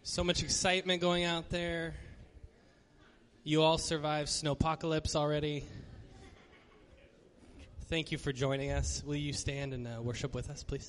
So much excitement going out there. You all survived snowpocalypse already. Thank you for joining us. Will you stand and worship with us, please?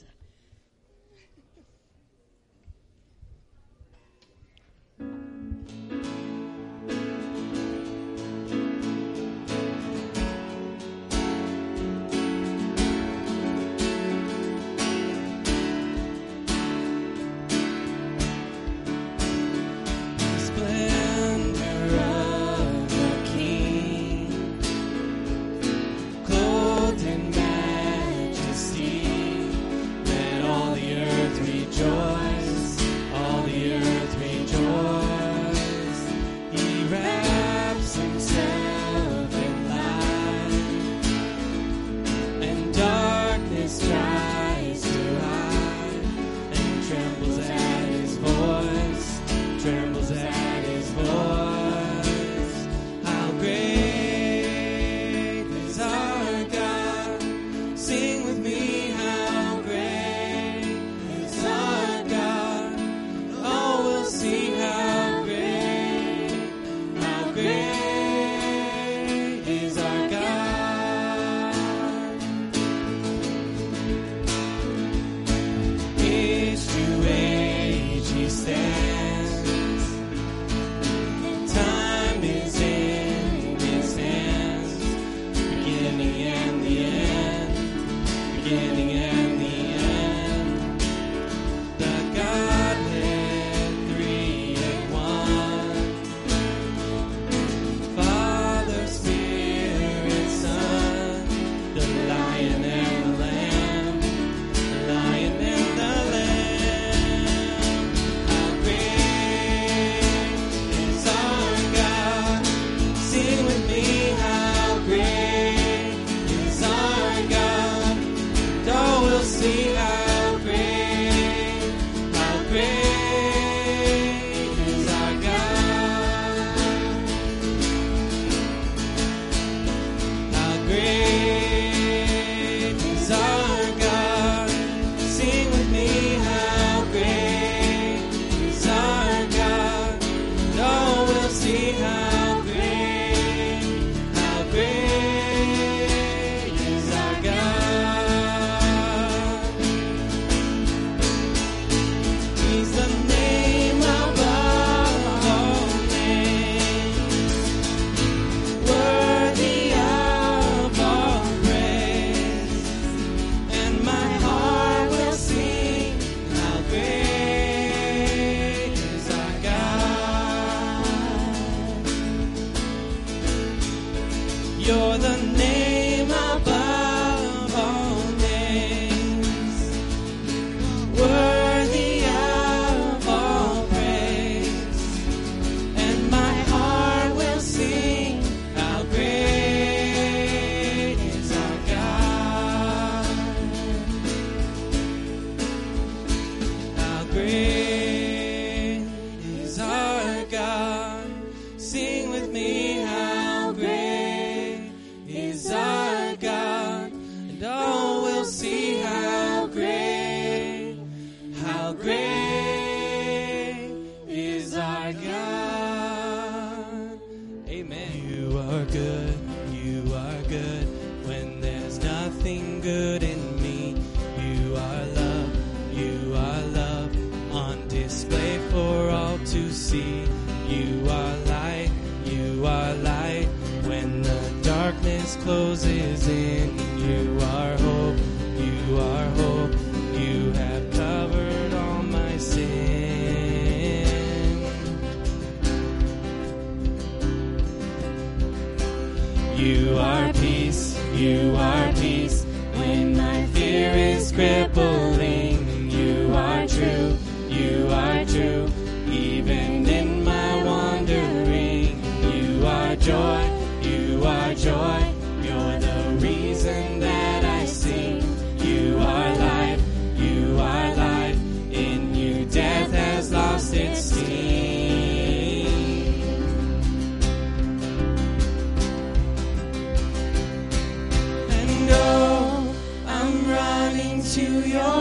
To your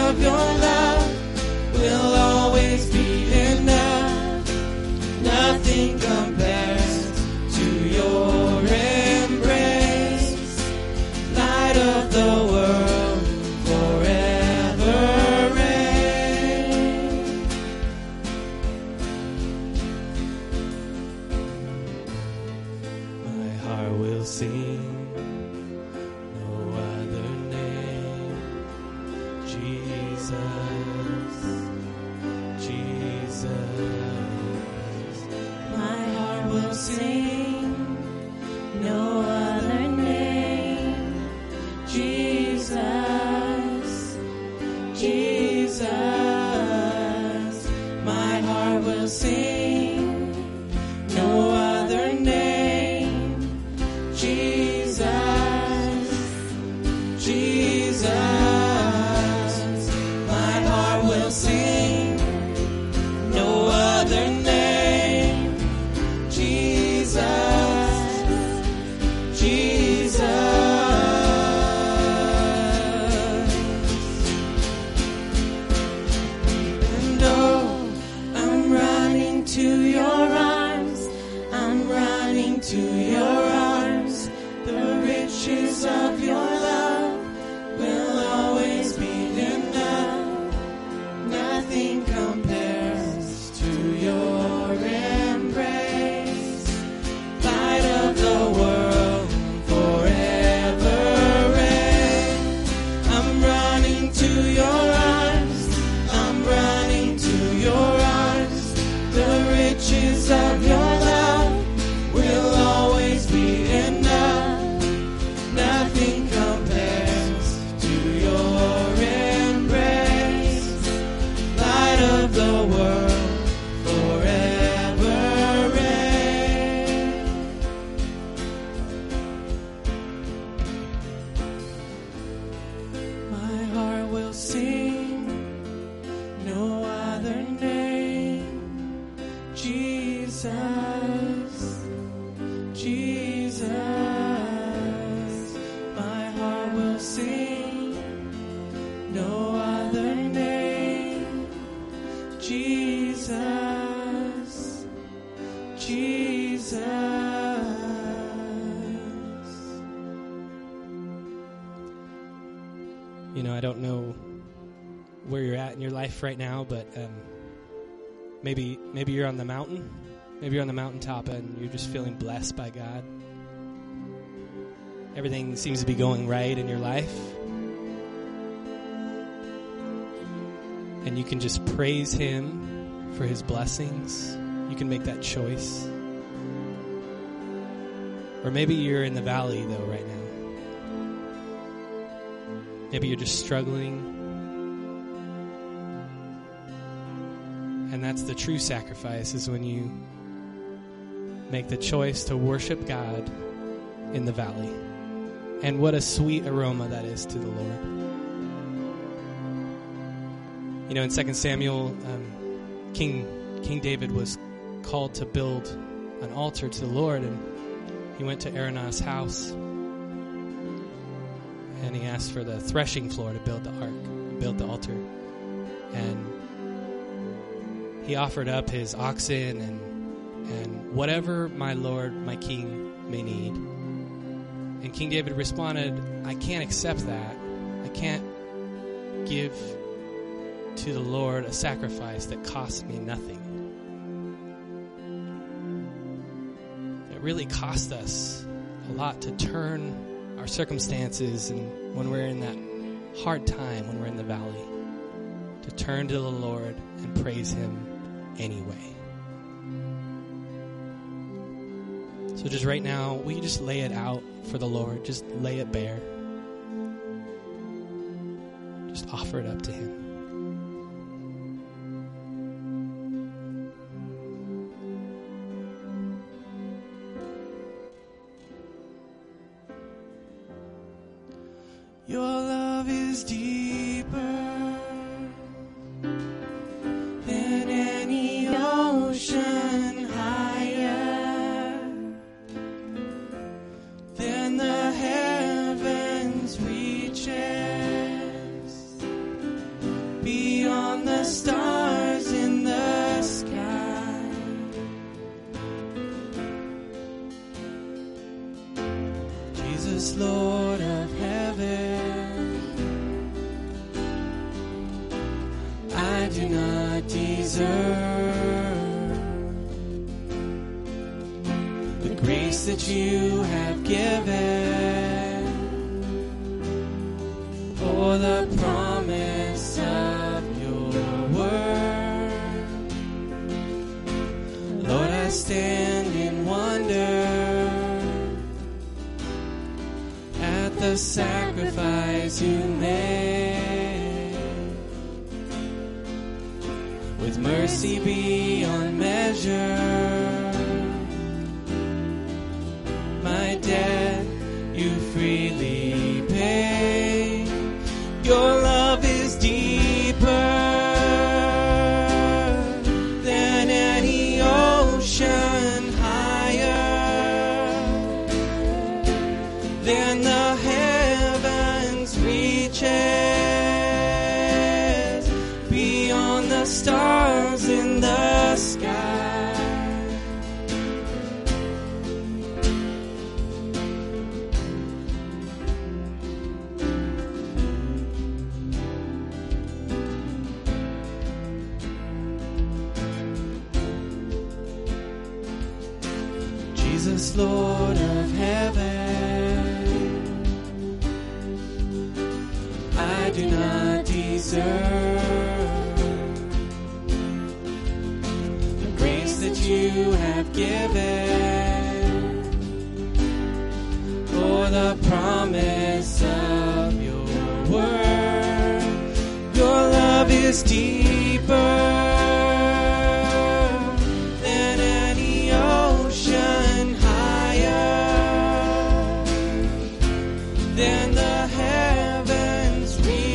of your love will always be enough. Nothing compares to your embrace. Light of the world, forever reign. My heart will sing. I don't know where you're at in your life right now, but maybe you're on the mountain. Maybe you're on the mountaintop and you're just feeling blessed by God. Everything seems to be going right in your life. And you can just praise Him for His blessings. You can make that choice. Or maybe you're in the valley, though, right now. Maybe you're just struggling. And that's the true sacrifice, is when you make the choice to worship God in the valley. And what a sweet aroma that is to the Lord. You know, in 2 Samuel, King David was called to build an altar to the Lord, and he went to Araunah's house. And he asked for the threshing floor to build the ark, build the altar. And he offered up his oxen and whatever my Lord, my King, may need. And King David responded, I can't accept that. I can't give to the Lord a sacrifice that costs me nothing. It really cost us a lot to turn our circumstances, and when we're in that hard time, when we're in the valley, to turn to the Lord and praise Him anyway. So just right now, will you just lay it out for the Lord? Just lay it bare. Just offer it up to Him. Your love is deeper than any ocean, higher than the heavens reaches. the stars in the sky. Jesus, Lord of heaven, I do not deserve the grace that you have given, or the promise of your word. Lord, I stand in wonder at the sacrifice you made, with mercy beyond measure. My debt you freely paid. Your love is deeper than any ocean, higher than the heavens reaches, beyond the stars in the sky. Jesus, Lord of heaven, I do not deserve the grace that you have given, or the promise of your word. Your love is deeper than any ocean, higher than the heavens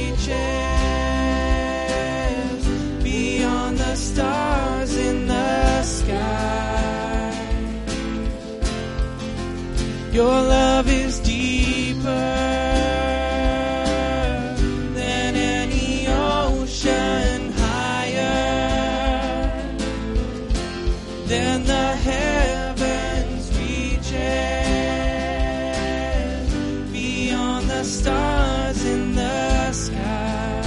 reaches, beyond the stars in the sky. Your love is deeper than any ocean, higher than the heavens reaches, beyond the stars in the sky.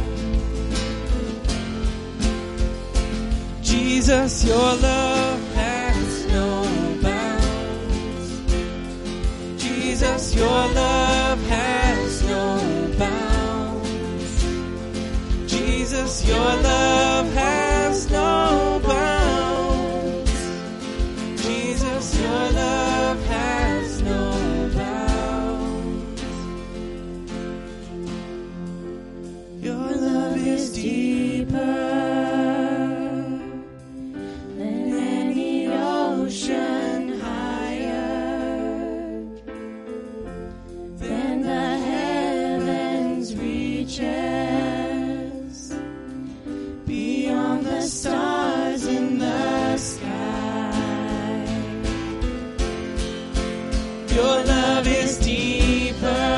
Jesus, your love has no bounds. Jesus, your love has no bounds. Jesus, your love has no bounds. Jesus, your love has no bounds. Your love is deeper than any ocean, higher than the heavens reaches, beyond the stars in the sky. Your love is deeper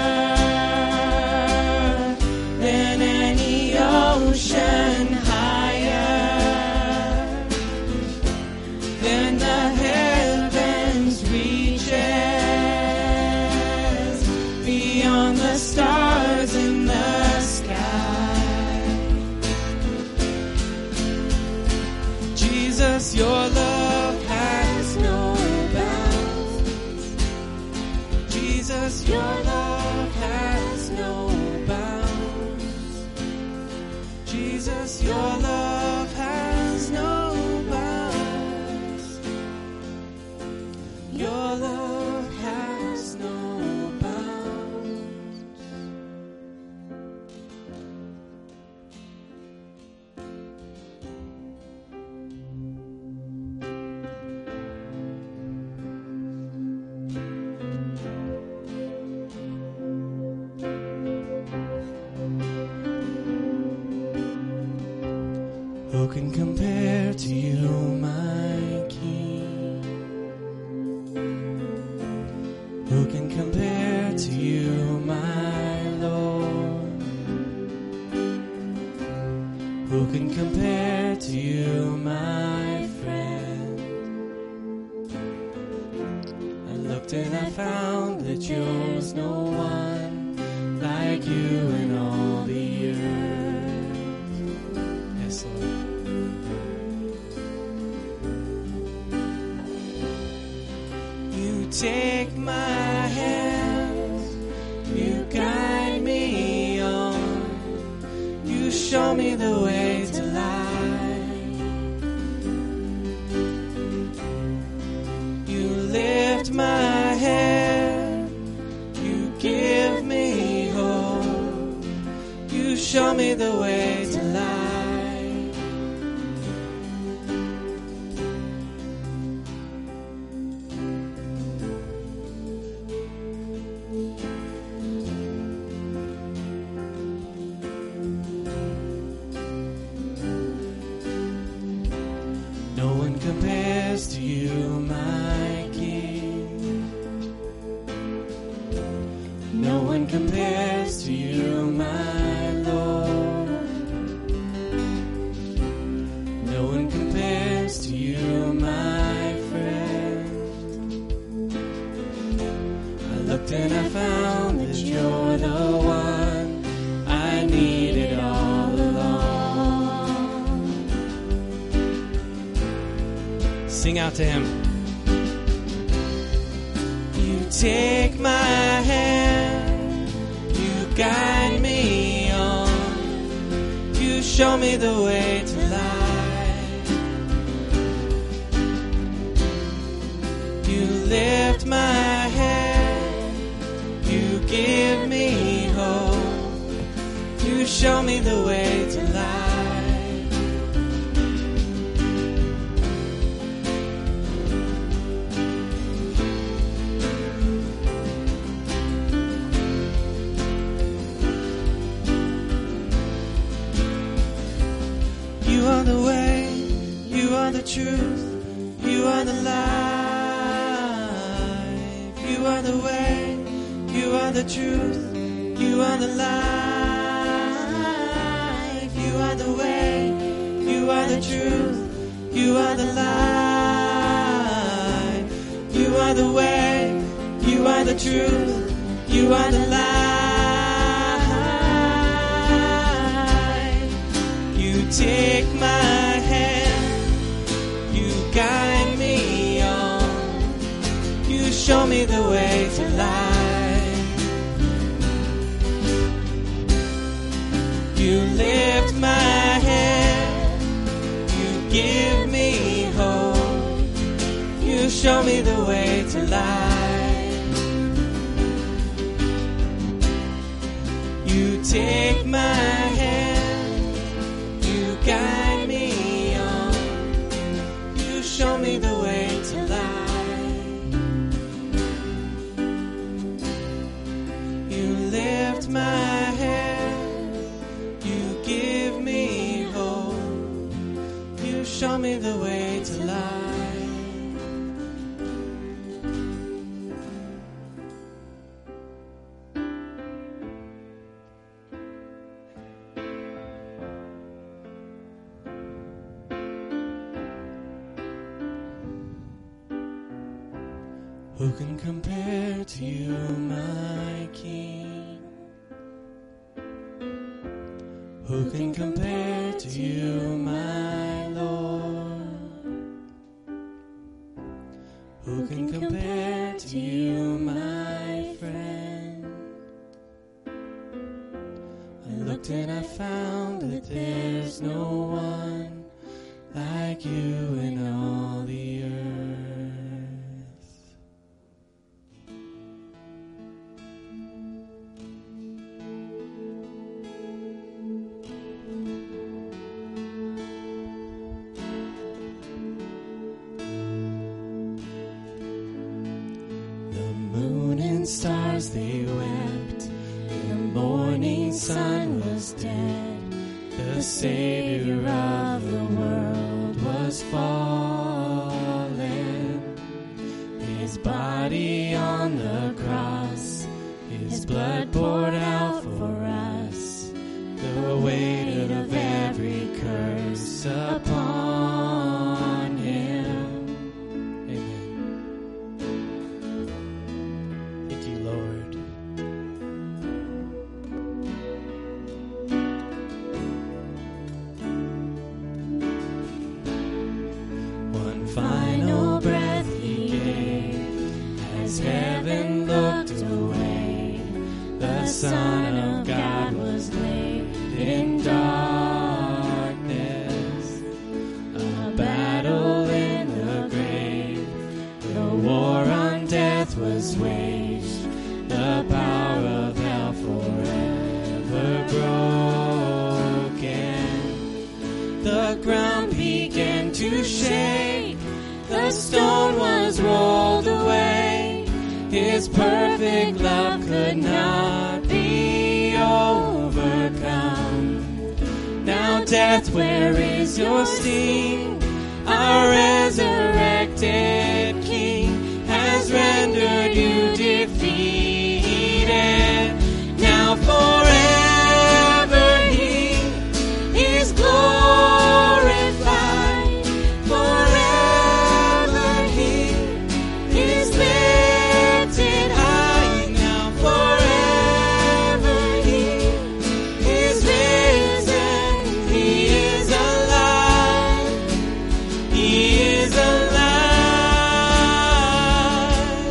than any ocean, higher than the heavens reaches, beyond the stars in the sky. Jesus, your love has no bounds. Jesus, your love has no bounds. Jesus, your love has no bounds. Your love has no bounds. Who can compare to you, my King? Who can compare to you, my Lord? Who can compare to you, my friend? I looked and I found that yours no one like you in all the earth. Yes, Lord. You take my hand, you guide me on, you show me the way to life. You lift my head, you give me hope, you show me the way to life. No one compares to you, my King. No one compares to you, my Lord. No one compares to you, my friend. I looked and I found that you're the one I needed all along. Sing out to him. You take my hand, you guide me on, you show me the way to life. You lift my hand, you give me hope, you show me the way to life. You are the way, you are the truth, you are the life. You are the way, you are the truth, you are the life. You are the way, you are the truth, you are the life. You are the way, you are the truth, you are the life. You take my hand, you guide me on, you show me the way to life. You lift my hand, you give me hope, you show me the way to life. You take my hand, you guide me on, you show me the way to life. You lift my hand, you give me hope, you show me the way to life. Who can compare to you, my King? Who can compare to you, my Lord? Who can compare to you, my friend? I looked and I found that there's no one like you in all the earth. Stars they wept, the morning sun was dead, the Savior of the world was fallen. His body on the cross, his blood poured out for us, the weight of every curse The ground began to shake. The stone was rolled away. His perfect love could not be overcome. Now death, where is your sting? Our resurrected King has rendered you defeated. Now forever He is glorified. Forever He is lifted high. Now forever He is risen. He is alive. He is alive.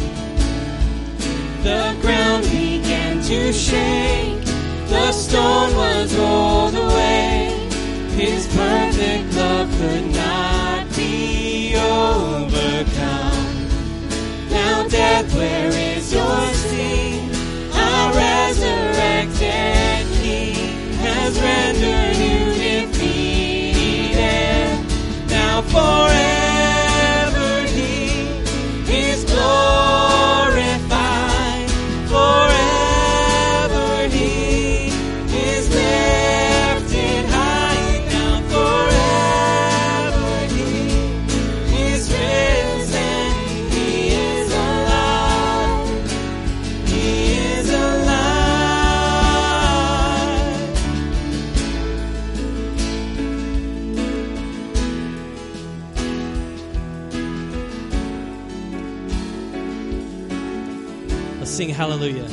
The ground began to shake. The stone was rolled away. His perfect love could not be overcome. Now death, where is your sting? Our resurrected King has rendered you defeated. Now forever He is glorified. Forever He is lifted high. Now forever He is risen. He is alive. He is alive. Let's sing hallelujah.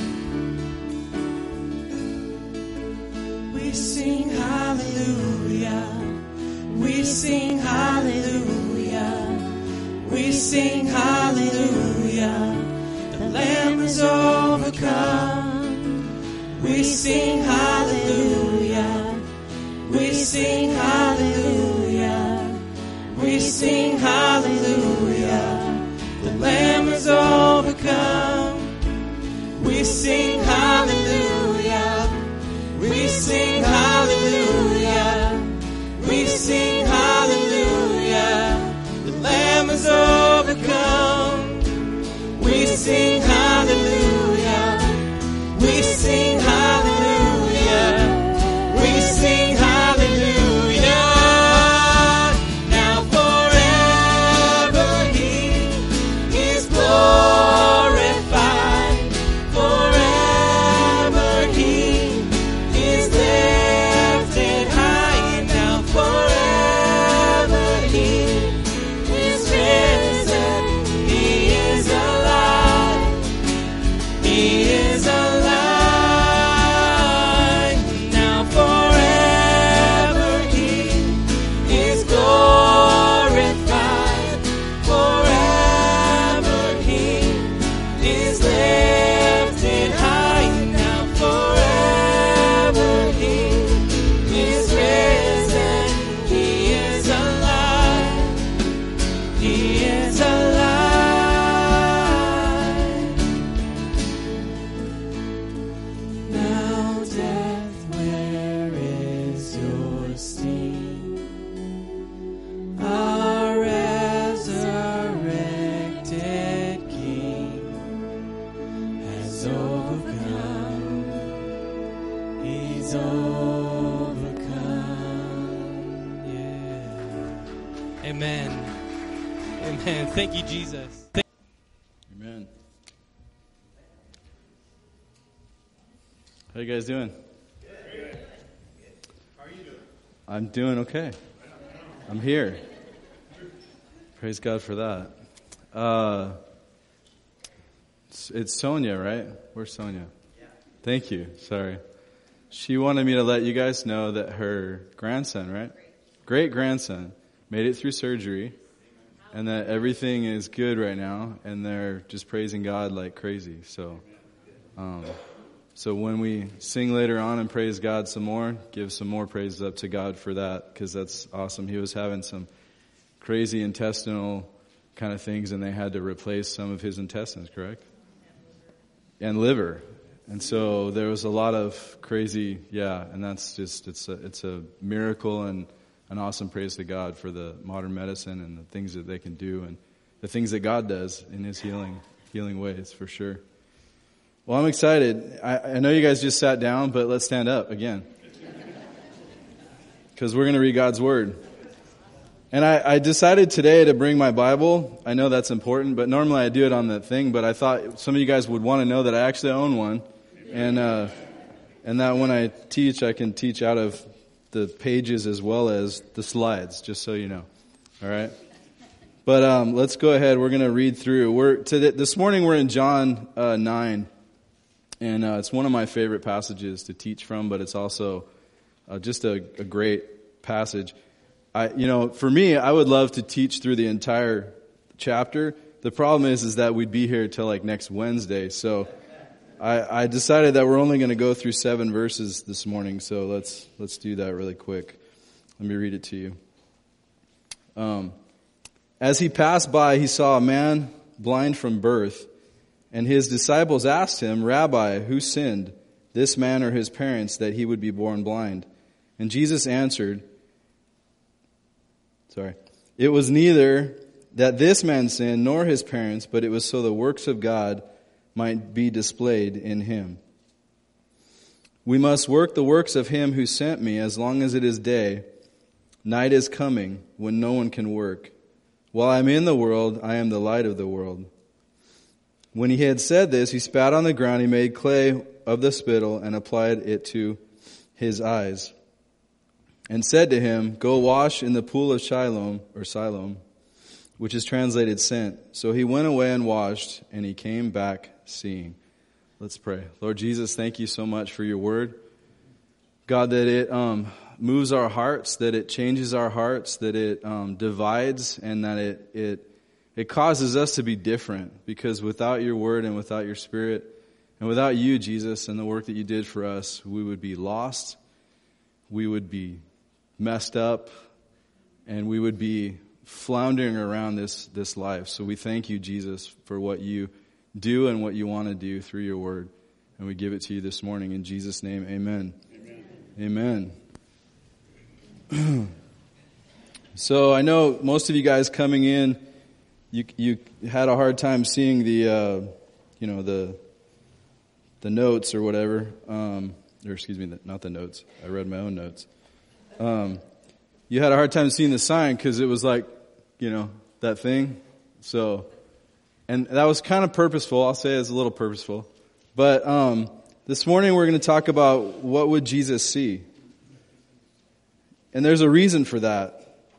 We sing hallelujah. We sing hallelujah. We sing hallelujah. The Lamb is overcome. We sing hallelujah. We sing hallelujah. We sing hallelujah. The Lamb is overcome. We sing hallelujah. We sing hallelujah. We sing hallelujah. The Lamb is overcome. We sing hallelujah. We sing hallelujah. We sing hallelujah. Now forever He is glorified. Forever He is lifted high. Now forever He is risen. He is alive. He is alive. Now forever He is glorified. Forever He is lifted high. Now forever He is risen. He is alive. He is alive. Now death, where is your sting? Our resurrected King has overcome. He's overcome. Yeah. Amen. Amen. Thank you, Jesus. Amen. How you guys doing? How are you doing? I'm doing okay. I'm here. Praise God for that. It's Sonia, right? Where's Sonia? Yeah. Thank you. Sorry. She wanted me to let you guys know that her grandson, right? Great-grandson made it through surgery, and that everything is good right now, and they're just praising God like crazy. So when we sing later on and praise God some more, give some more praises up to God for that, because that's awesome. He was having some crazy intestinal kind of things, and they had to replace some of his intestines, correct? And liver. And so there was a lot of crazy, and that's just, it's a miracle, and an awesome praise to God for the modern medicine and the things that they can do and the things that God does in His healing ways, for sure. Well, I'm excited. I know you guys just sat down, but let's stand up again. Because we're going to read God's Word. And I decided today to bring my Bible. I know that's important, but normally I do it on the thing, but I thought some of you guys would want to know that I actually own one. And that when I teach, I can teach out of the pages as well as the slides, just so you know. All right? But let's go ahead. We're going to read through. This morning we're in John 9. And it's one of my favorite passages to teach from, but it's also just a great passage. For me, I would love to teach through the entire chapter. The problem is that we'd be here till like next Wednesday. So I decided that we're only going to go through 7 verses this morning. So let's do that really quick. Let me read it to you. As he passed by, he saw a man blind from birth, and his disciples asked him, "Rabbi, who sinned, this man or his parents, that he would be born blind?" And Jesus answered, "It was neither that this man sinned nor his parents, but it was so the works of God might be displayed in him. We must work the works of him who sent me as long as it is day. Night is coming when no one can work. While I am in the world, I am the light of the world." When he had said this, he spat on the ground, he made clay of the spittle and applied it to his eyes, and said to him, "Go wash in the pool of Siloam, which is translated sent." So he went away and washed, and he came back seeing. Let's pray. Lord Jesus, thank you so much for your word. God, that it moves our hearts, that it changes our hearts, that it divides, and that it causes us to be different. Because without your word and without your Spirit, and without you, Jesus, and the work that you did for us, we would be lost, we would be messed up, and we would be floundering around this life. So we thank you, Jesus, for what you do and what you want to do through your word. And we give it to you this morning. In Jesus' name, amen. Amen. So I know most of you guys coming in, you had a hard time seeing the notes or whatever. Or excuse me, not the notes. I read my own notes. You had a hard time seeing the sign because it was like, that thing. So, and that was kind of purposeful. I'll say it's a little purposeful. But this morning we're going to talk about what would Jesus see. And there's a reason for that.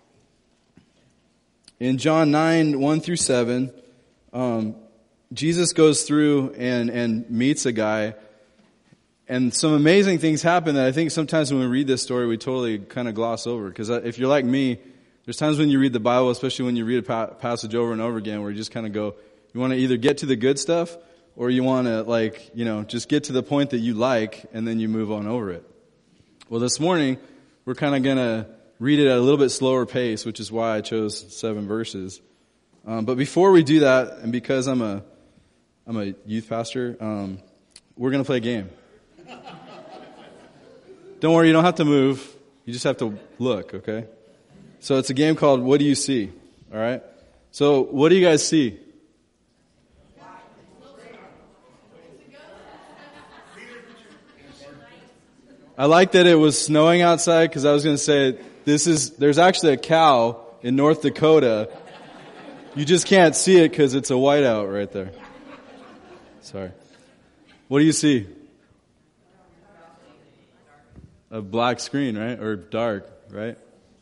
In John 9, 1 through 7, Jesus goes through and meets a guy. And some amazing things happen that I think sometimes when we read this story, we totally kind of gloss over. Because if you're like me, there's times when you read the Bible, especially when you read a passage over and over again, where you just kind of go, you want to either get to the good stuff, or you want to just get to the point that you like, and then you move on over it. Well, this morning, we're kind of going to read it at a little bit slower pace, which is why I chose 7 verses. But before we do that, and because I'm a youth pastor, we're going to play a game. Don't worry, you don't have to move. You just have to look, okay? So it's a game called What Do You See? All right? So what do you guys see? I like that it was snowing outside because I was going to say there's actually a cow in North Dakota. You just can't see it because it's a whiteout right there. Sorry. What do you see? A black screen, right? Or dark, right?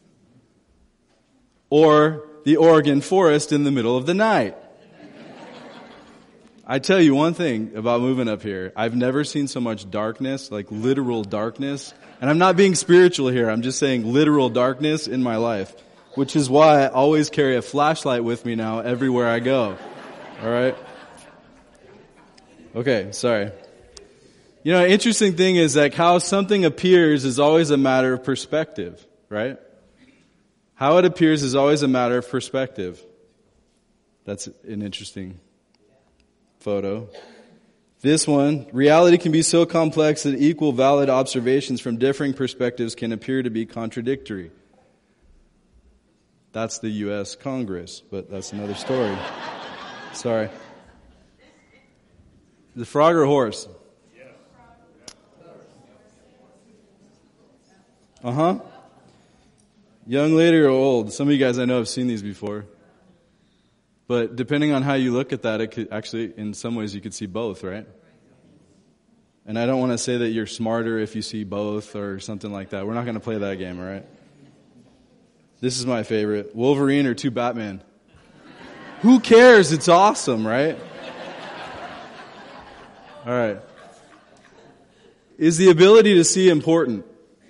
Or the Oregon forest in the middle of the night. I tell you one thing about moving up here. I've never seen so much darkness, like literal darkness. And I'm not being spiritual here. I'm just saying literal darkness in my life. Which is why I always carry a flashlight with me now everywhere I go. All right? Okay, sorry. Interesting thing is like how something appears is always a matter of perspective, right? How it appears is always a matter of perspective. That's an interesting photo. This one, reality can be so complex that equal valid observations from differing perspectives can appear to be contradictory. That's the U.S. Congress, but that's another story. Sorry. The frog or horse? Uh-huh. Young lady or old? Some of you guys I know have seen these before. But depending on how you look at that, it could actually, in some ways, you could see both, right? And I don't want to say that you're smarter if you see both or something like that. We're not going to play that game, all right? This is my favorite. Wolverine or two Batman? Who cares? It's awesome, right? All right. Is the ability to see important?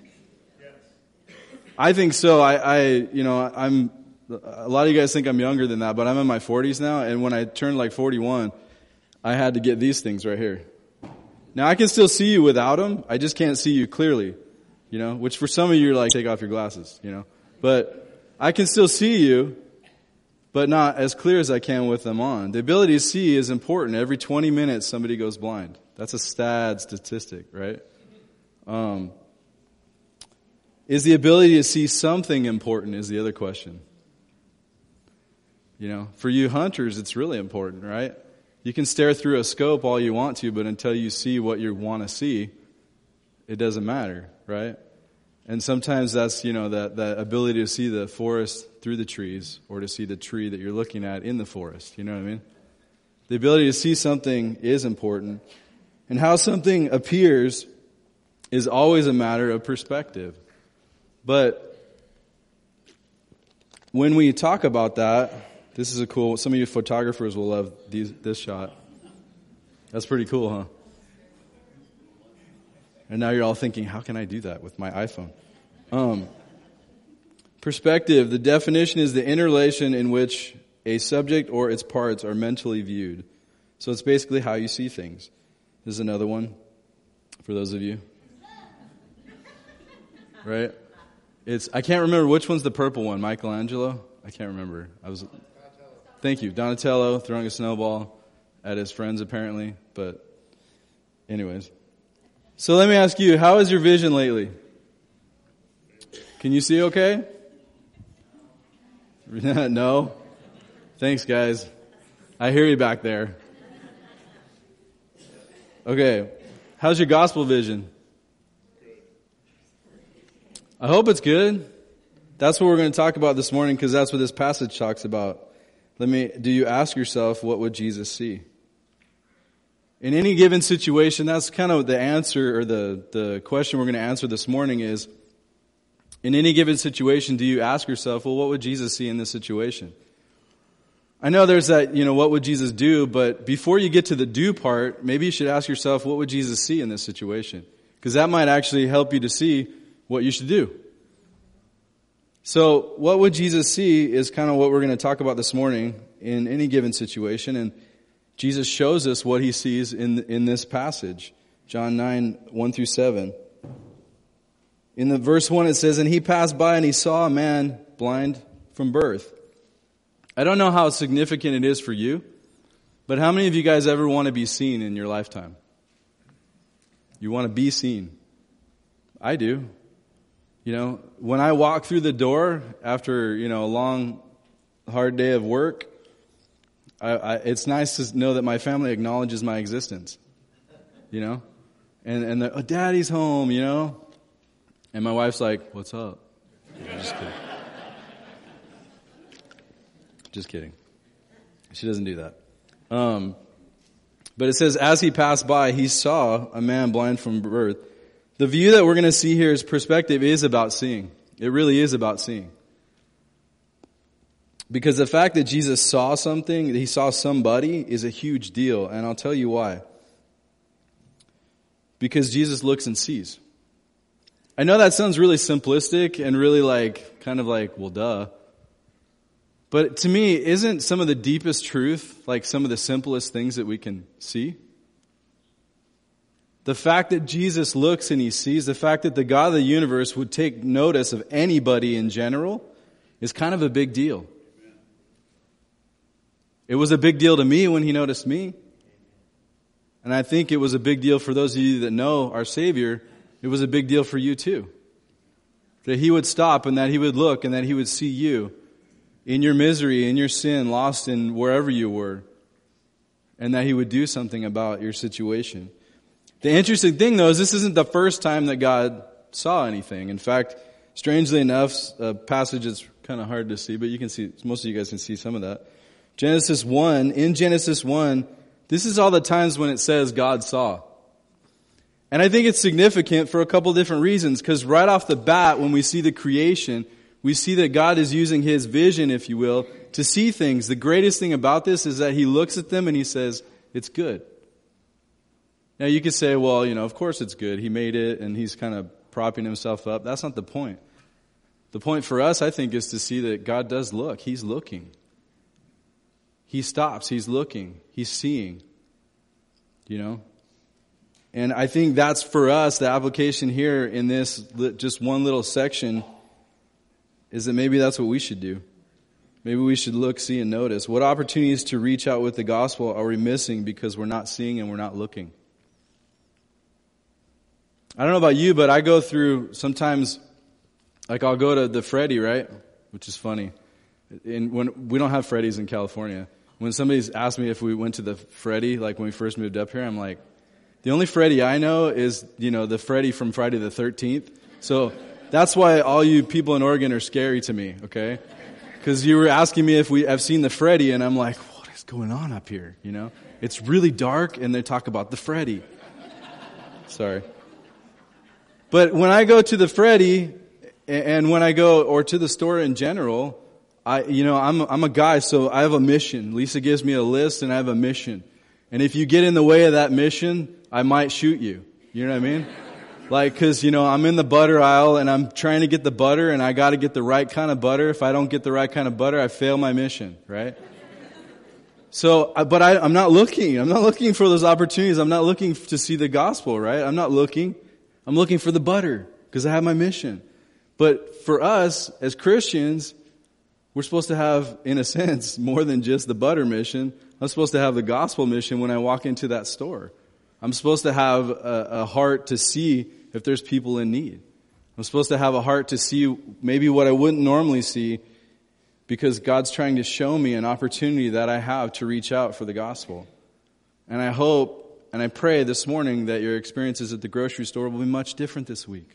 I think so. I'm a lot of you guys think I'm younger than that, but I'm in my 40s now, and when I turned like 41, I had to get these things right here. Now I can still see you without them. I just can't see you clearly, which for some of you are like, take off your glasses, But I can still see you, but not as clear as I can with them on. The ability to see is important. Every 20 minutes somebody goes blind. That's a sad statistic, right? Is the ability to see something important is the other question. For you hunters, it's really important, right? You can stare through a scope all you want to, but until you see what you want to see, it doesn't matter, right? And sometimes that's, that ability to see the forest through the trees or to see the tree that you're looking at in the forest. You know what I mean? The ability to see something is important. And how something appears is always a matter of perspective. But when we talk about that, this is some of you photographers will love this shot. That's pretty cool, huh? And now you're all thinking, how can I do that with my iPhone? Perspective, the definition is the interrelation in which a subject or its parts are mentally viewed. So it's basically how you see things. This is another one for those of you. Right? I can't remember which one's the purple one. Michelangelo? I can't remember. Thank you. Donatello throwing a snowball at his friends apparently. But anyways. So let me ask you, how is your vision lately? Can you see okay? No? Thanks, guys. I hear you back there. Okay. How's your gospel vision? I hope it's good. That's what we're going to talk about this morning because that's what this passage talks about. Do you ask yourself, what would Jesus see? In any given situation, that's kind of the answer or the question we're going to answer this morning is, in any given situation, do you ask yourself, well, what would Jesus see in this situation? I know there's that, what would Jesus do? But before you get to the do part, maybe you should ask yourself, what would Jesus see in this situation? Because that might actually help you to see what you should do. So what would Jesus see is kind of what we're going to talk about this morning in any given situation. And Jesus shows us what he sees in this passage. John 9, 1 through 7. In the verse 1 it says, and he passed by and he saw a man blind from birth. I don't know how significant it is for you, but how many of you guys ever want to be seen in your lifetime? You want to be seen. I do. When I walk through the door after, a long, hard day of work, it's nice to know that my family acknowledges my existence, and Daddy's home, and my wife's like, what's up? Just kidding. Just kidding. She doesn't do that. But it says, as he passed by, he saw a man blind from birth. The view that we're going to see here is perspective is about seeing. It really is about seeing. Because the fact that Jesus saw something, that he saw somebody, is a huge deal. And I'll tell you why. Because Jesus looks and sees. I know that sounds really simplistic and really well, duh. But to me, isn't some of the deepest truth like some of the simplest things that we can see? The fact that Jesus looks and he sees, the fact that the God of the universe would take notice of anybody in general is kind of a big deal. It was a big deal to me when he noticed me. And I think it was a big deal for those of you that know our Savior. It was a big deal for you too. That he would stop and that he would look and that he would see you in your misery, in your sin, lost in wherever you were, and that he would do something about your situation. The interesting thing, though, is this isn't the first time that God saw anything. In fact, strangely enough, a passage that's kind of hard to see, but you can see, most of you guys can see some of that. Genesis 1, in Genesis 1, this is all the times when it says God saw. And I think it's significant for a couple different reasons, because right off the bat, when we see the creation, we see that God is using his vision, if you will, to see things. The greatest thing about this is that he looks at them and he says, it's good. Now you could say, well, of course it's good. He made it and he's kind of propping himself up. That's not the point. The point for us, I think, is to see that God does look. He's looking. He stops. He's looking. He's seeing. And I think that's for us, the application here in this just one little section is that maybe that's what we should do. Maybe we should look, see, and notice. What opportunities to reach out with the gospel are we missing because we're not seeing and we're not looking? I don't know about you, but I go through sometimes, like I'll go to the Freddy, right? Which is funny. And when we don't have Freddy's in California. When somebody's asked me if we went to the Freddy, like when we first moved up here, I'm like, the only Freddy I know is, the Freddy from Friday the 13th. So that's why all you people in Oregon are scary to me, okay? Because you were asking me if I've seen the Freddy, and I'm like, what is going on up here, It's really dark, and they talk about the Freddy. Sorry. But when I go to the Freddy, and when I go, or to the store in general, I'm a guy, so I have a mission. Lisa gives me a list, and I have a mission. And if you get in the way of that mission, I might shoot you. You know what I mean? Like, cause, I'm in the butter aisle and I'm trying to get the butter and I gotta get the right kind of butter. If I don't get the right kind of butter, I fail my mission, right? So, but I'm not looking. I'm not looking for those opportunities. I'm not looking to see the gospel, right? I'm not looking. I'm looking for the butter because I have my mission. But for us as Christians, we're supposed to have, in a sense, more than just the butter mission. I'm supposed to have the gospel mission when I walk into that store. I'm supposed to have a heart to see if there's people in need. I'm supposed to have a heart to see maybe what I wouldn't normally see because God's trying to show me an opportunity that I have to reach out for the gospel. And I hope and I pray this morning that your experiences at the grocery store will be much different this week.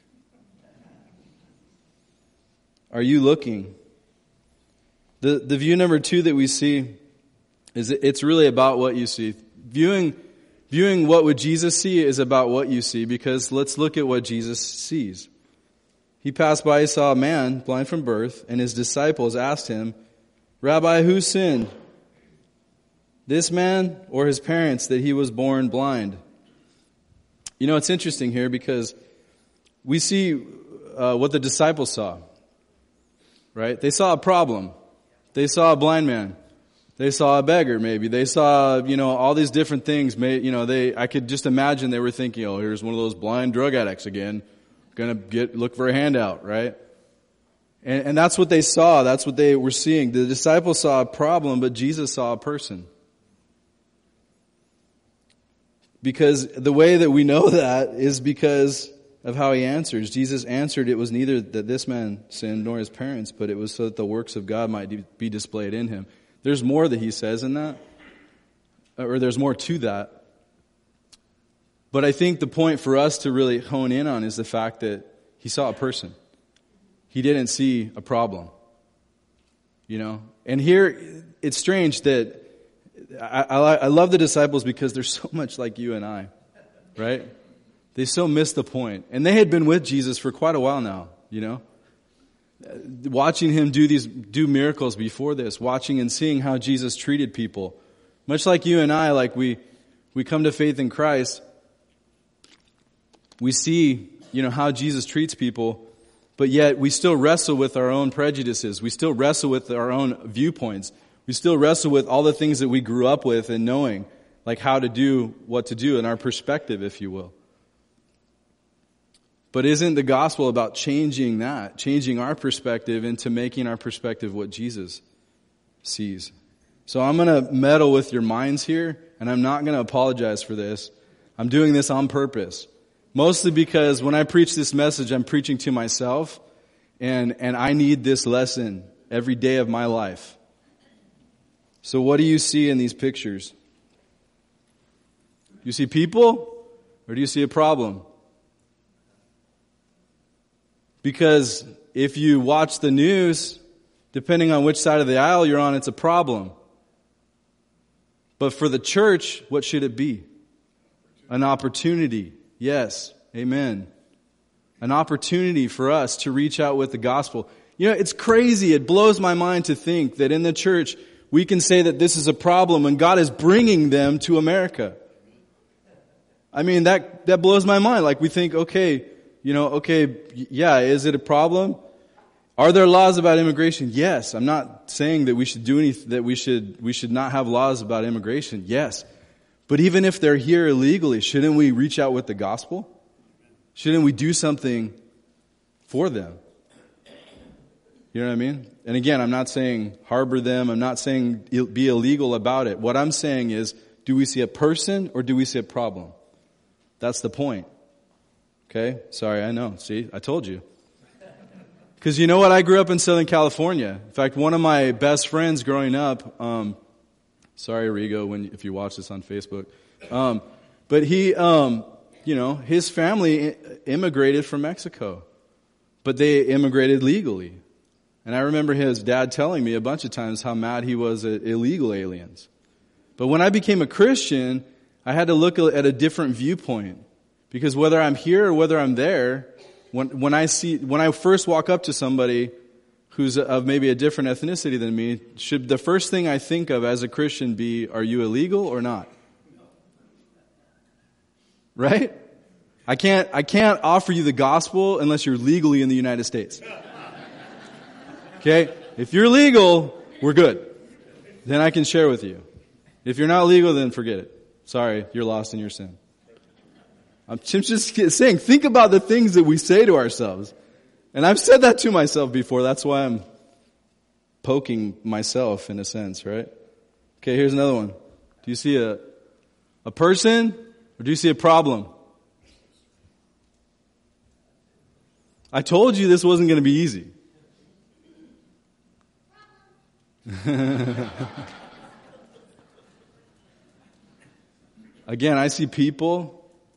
Are you looking? The view number 2 that we see is it's really about what you see. Viewing what would Jesus see is about what you see, because let's look at what Jesus sees. He passed by, he saw a man blind from birth, and his disciples asked him, Rabbi, who sinned, this man or his parents, that he was born blind? It's interesting here because we see what the disciples saw, right? They saw a problem. They saw a blind man. They saw a beggar, maybe. They saw, all these different things. I could just imagine they were thinking, here's one of those blind drug addicts again. Gonna look for a handout, right? And that's what they saw. That's what they were seeing. The disciples saw a problem, but Jesus saw a person. Because the way that we know that is because of how he answers. Jesus answered, it was neither that this man sinned nor his parents, but it was so that the works of God might be displayed in him. There's more that he says in that, or there's more to that. But I think the point for us to really hone in on is the fact that he saw a person. He didn't see a problem. And here, it's strange that I love the disciples because they're so much like you and I, right? They so missed the point. And they had been with Jesus for quite a while now, Watching him do miracles before this, watching and seeing how Jesus treated people. Much like you and I, like we come to faith in Christ, we see, how Jesus treats people, but yet we still wrestle with our own prejudices. We still wrestle with our own viewpoints. We still wrestle with all the things that we grew up with and knowing, like how to do what to do in our perspective, if you will. But isn't the gospel about changing that, changing our perspective into making our perspective what Jesus sees? So I'm going to meddle with your minds here, and I'm not going to apologize for this. I'm doing this on purpose. Mostly because when I preach this message, I'm preaching to myself, and I need this lesson every day of my life. So what do you see in these pictures? Do you see people or do you see a problem? Because if you watch the news, depending on which side of the aisle you're on, it's a problem. But for the church, what should it be? An opportunity. Yes. Amen. An opportunity for us to reach out with the gospel. You know, it's crazy. It blows my mind to think that in the church, we can say that this is a problem and God is bringing them to America. I mean, that blows my mind. Like we think, okay, yeah, is it a problem? Are there laws about immigration? Yes. I'm not saying that we should do anything, that we should not have laws about immigration. Yes. But even if they're here illegally, shouldn't we reach out with the gospel? Shouldn't we do something for them? You know what I mean? And again, I'm not saying harbor them. I'm not saying be illegal about it. What I'm saying is, do we see a person or do we see a problem? That's the point. Okay? Sorry, I know. See, I told you. Because you know what? I grew up in Southern California. In fact, one of my best friends growing up, sorry, Rigo, if you watch this on Facebook, but he, his family immigrated from Mexico, but they immigrated legally. And I remember his dad telling me a bunch of times how mad he was at illegal aliens. But when I became a Christian, I had to look at a different viewpoint. Because whether I'm here or whether I'm there, when I first walk up to somebody who's of maybe a different ethnicity than me, should the first thing I think of as a Christian be, are you illegal or not? Right? I can't offer you the gospel unless you're legally in the United States. Okay? If you're legal, we're good. Then I can share with you. If you're not legal, then forget it. Sorry, you're lost in your sin. I'm just saying, think about the things that we say to ourselves. And I've said that to myself before. That's why I'm poking myself in a sense, right? Okay, here's another one. Do you see a person or do you see a problem? I told you this wasn't going to be easy. Again, I see people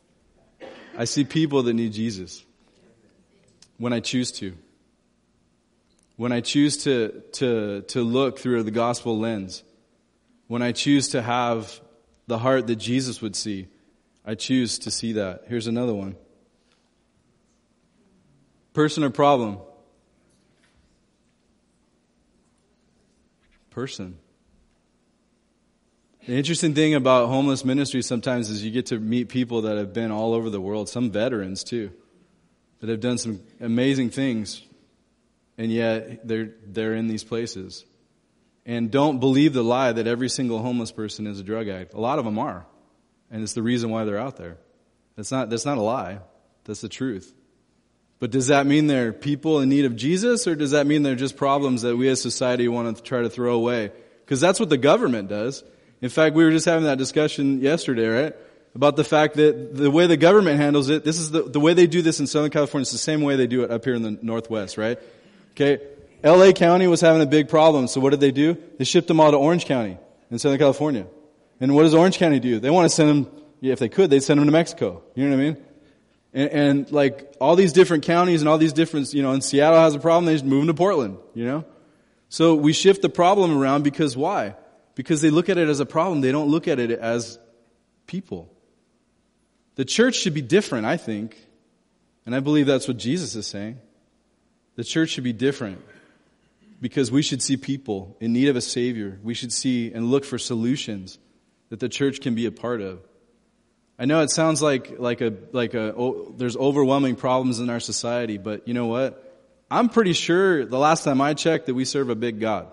that need Jesus. When I choose to. When I choose to look through the gospel lens. When I choose to have the heart that Jesus would see. I choose to see that. Here's another one. Person or problem? Person. The interesting thing about homeless ministry sometimes is you get to meet people that have been all over the world, some veterans too, that have done some amazing things, and yet they're in these places. And don't believe the lie that every single homeless person is a drug addict. A lot of them are, and it's the reason why they're out there. That's not a lie. That's the truth. But does that mean they're people in need of Jesus, or does that mean they're just problems that we as society want to try to throw away? Because that's what the government does. In fact, we were just having that discussion yesterday, right? About the fact that the way the government handles it, this is the way they do this in Southern California, it's the same way they do it up here in the Northwest, right? Okay. LA County was having a big problem, so what did they do? They shipped them all to Orange County in Southern California. And what does Orange County do? They want to send them, if they could, they'd send them to Mexico. You know what I mean? And like all these different counties and all these different, and Seattle has a problem, they just move them to Portland, So we shift the problem around because why? Because they look at it as a problem. They don't look at it as people. The church should be different, I think. And I believe that's what Jesus is saying. The church should be different. Because we should see people in need of a Savior. We should see and look for solutions that the church can be a part of. I know it sounds like there's overwhelming problems in our society, but you know what? I'm pretty sure the last time I checked that we serve a big God.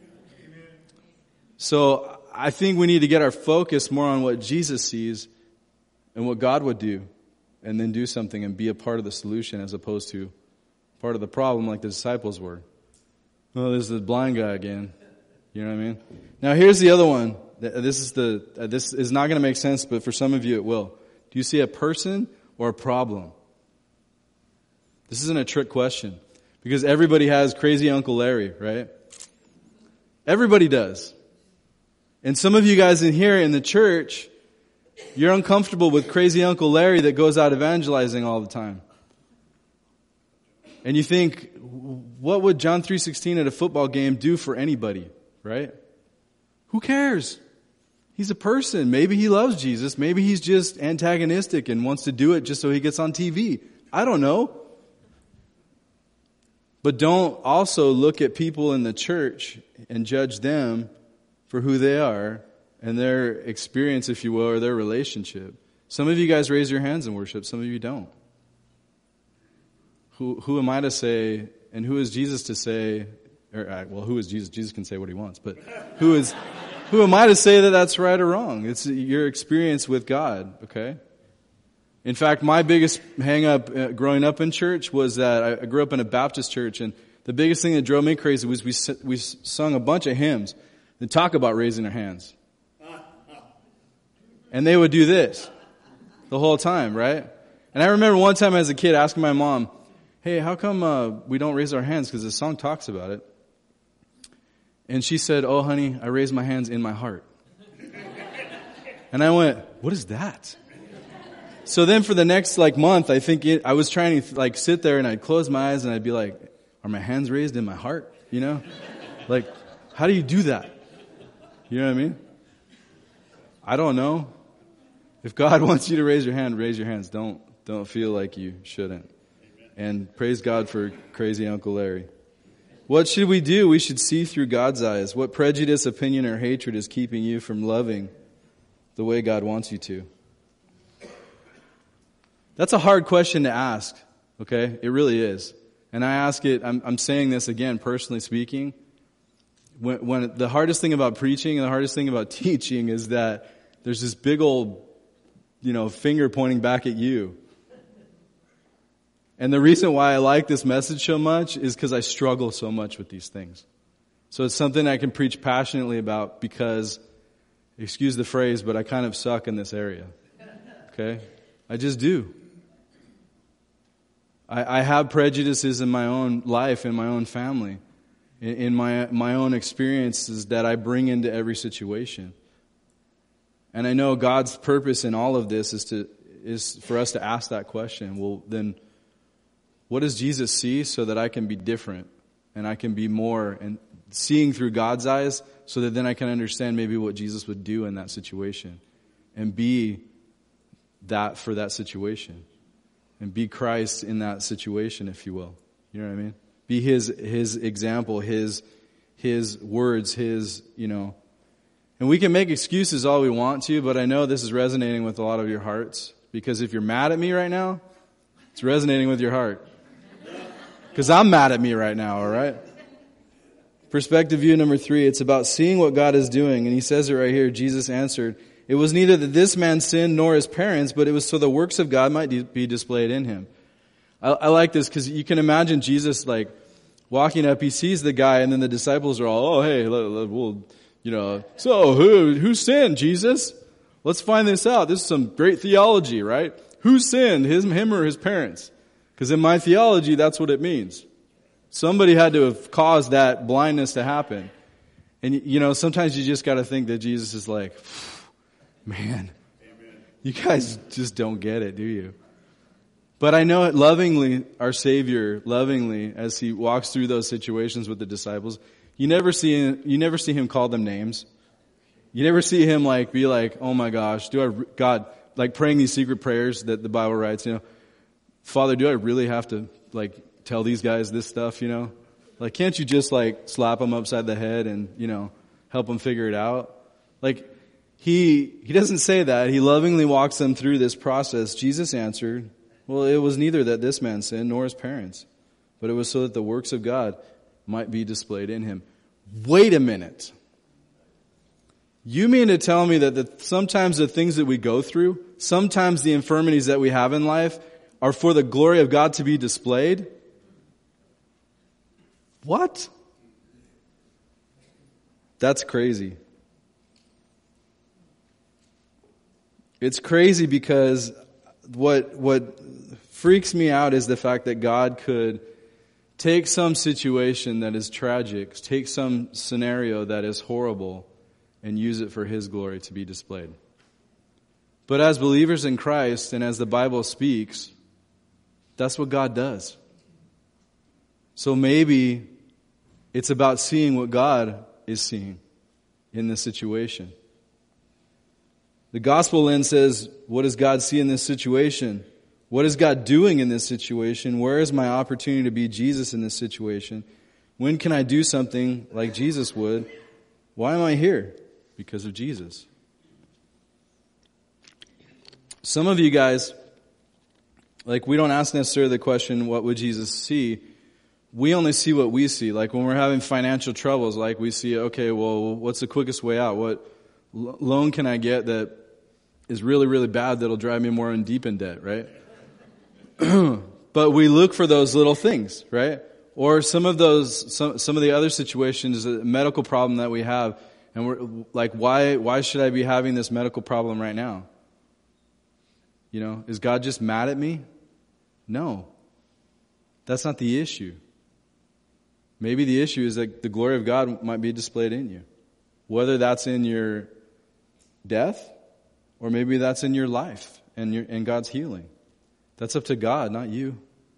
So I think we need to get our focus more on what Jesus sees and what God would do, and then do something and be a part of the solution as opposed to part of the problem like the disciples were. Oh, there's the blind guy again. You know what I mean? Now here's the other one. This is not going to make sense, but for some of you it will. Do you see a person or a problem? This isn't a trick question. Because everybody has crazy Uncle Larry, right? Everybody does. And some of you guys in here in the church, you're uncomfortable with crazy Uncle Larry that goes out evangelizing all the time. And you think, what would John 3:16 at a football game do for anybody, right? Who cares? He's a person. Maybe he loves Jesus. Maybe he's just antagonistic and wants to do it just so he gets on TV. I don't know. But don't also look at people in the church and judge them for who they are and their experience, if you will, or their relationship. Some of you guys raise your hands in worship. Some of you don't. Who am I to say, and who is Jesus to say, who is Jesus? Jesus can say what he wants, but who am I to say that that's right or wrong? It's your experience with God, okay? In fact, my biggest hang-up growing up in church was that I grew up in a Baptist church, and the biggest thing that drove me crazy was we sung a bunch of hymns that talk about raising our hands. And they would do this the whole time, right? And I remember one time as a kid asking my mom, hey, how come we don't raise our hands? Because the song talks about it. And she said, oh, honey, I raise my hands in my heart. And I went, what is that? So then for the next month, I think I was trying to sit there and I'd close my eyes and I'd be like, are my hands raised in my heart? You know? How do you do that? You know what I mean? I don't know. If God wants you to raise your hand, raise your hands. Don't feel like you shouldn't. And praise God for crazy Uncle Larry. What should we do? We should see through God's eyes. What prejudice, opinion, or hatred is keeping you from loving the way God wants you to? That's a hard question to ask, okay? It really is. And I ask it, I'm saying this again, personally speaking. When the hardest thing about preaching and the hardest thing about teaching is that there's this big old, finger pointing back at you. And the reason why I like this message so much is because I struggle so much with these things. So it's something I can preach passionately about because, excuse the phrase, but I kind of suck in this area. Okay? I just do. I have prejudices in my own life, in my own family, in my own experiences that I bring into every situation. And I know God's purpose in all of this is for us to ask that question. Well, then, what does Jesus see so that I can be different and I can be more and seeing through God's eyes so that then I can understand maybe what Jesus would do in that situation and be that for that situation and be Christ in that situation, if you will. You know what I mean? Be His example, His words, And we can make excuses all we want to, but I know this is resonating with a lot of your hearts because if you're mad at me right now, it's resonating with your heart. Because I'm mad at me right now, all right? Perspective view number 3, it's about seeing what God is doing. And he says it right here, Jesus answered, it was neither that this man sinned nor his parents, but it was so the works of God might be displayed in him. I like this because you can imagine Jesus walking up, he sees the guy, and then the disciples are all, oh, hey, well, so who sinned, Jesus? Let's find this out. This is some great theology, right? Who sinned, him or his parents? Because in my theology, that's what it means. Somebody had to have caused that blindness to happen. And, sometimes you just got to think that Jesus is like, man, you guys just don't get it, do you? But I know it lovingly, our Savior, lovingly, as He walks through those situations with the disciples, you never see Him call them names. You never see Him be like, oh my gosh, God, praying these secret prayers that the Bible writes, Father, do I really have to tell these guys this stuff, can't you just slap them upside the head and, help them figure it out? He doesn't say that. He lovingly walks them through this process. Jesus answered, well, it was neither that this man sinned nor his parents, but it was so that the works of God might be displayed in him. Wait a minute. You mean to tell me that sometimes the things that we go through, sometimes the infirmities that we have in life are for the glory of God to be displayed? What? That's crazy. It's crazy because what freaks me out is the fact that God could Take some situation that is tragic, take some scenario that is horrible, and use it for His glory to be displayed. But as believers in Christ, and as the Bible speaks, that's what God does. So maybe it's about seeing what God is seeing in this situation. The gospel then says, what does God see in this situation? What is God doing in this situation? Where is my opportunity to be Jesus in this situation? When can I do something like Jesus would? Why am I here? Because of Jesus. Some of you guys, like, we don't ask necessarily the question, what would Jesus see? We only see what we see. Like when we're having financial troubles, like we see, okay, well, what's the quickest way out? What loan can I get that is really, really bad that'll drive me more deep in debt, right? But we look for those little things, right? Or some of the other situations, a medical problem that we have, and we're like, why should I be having this medical problem right now? You know, is God just mad at me? No. That's not the issue. Maybe the issue is that the glory of God might be displayed in you. Whether that's in your death, or maybe that's in your life and God's healing. That's up to God, not you.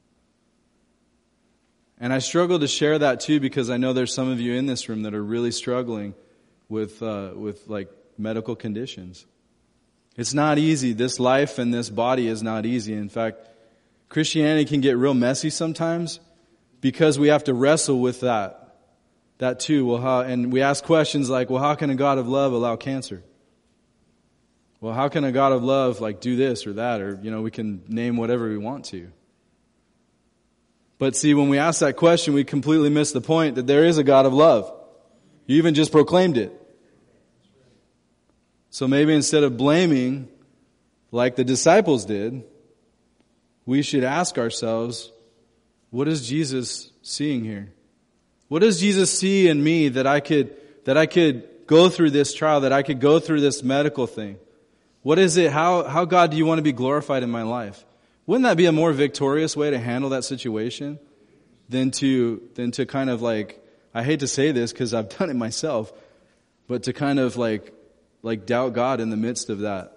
And I struggle to share that too, because I know there's some of you in this room that are really struggling with like medical conditions. It's not easy. This life and this body is not easy. In fact, Christianity can get real messy sometimes because we have to wrestle with that too. Well, and we ask questions like, well, how can a God of love allow cancer? Well, how can a God of love like do this or that? Or, we can name whatever we want to. But see, when we ask that question, we completely miss the point that there is a God of love. You even just proclaimed it. So maybe instead of blaming like the disciples did, we should ask ourselves, what is Jesus seeing here? What does Jesus see in me that I could go through this trial, that I could go through this medical thing? What is it? How God do you want to be glorified in my life? Wouldn't that be a more victorious way to handle that situation than to kind of like, I hate to say this because I've done it myself, but to kind of like doubt God in the midst of that.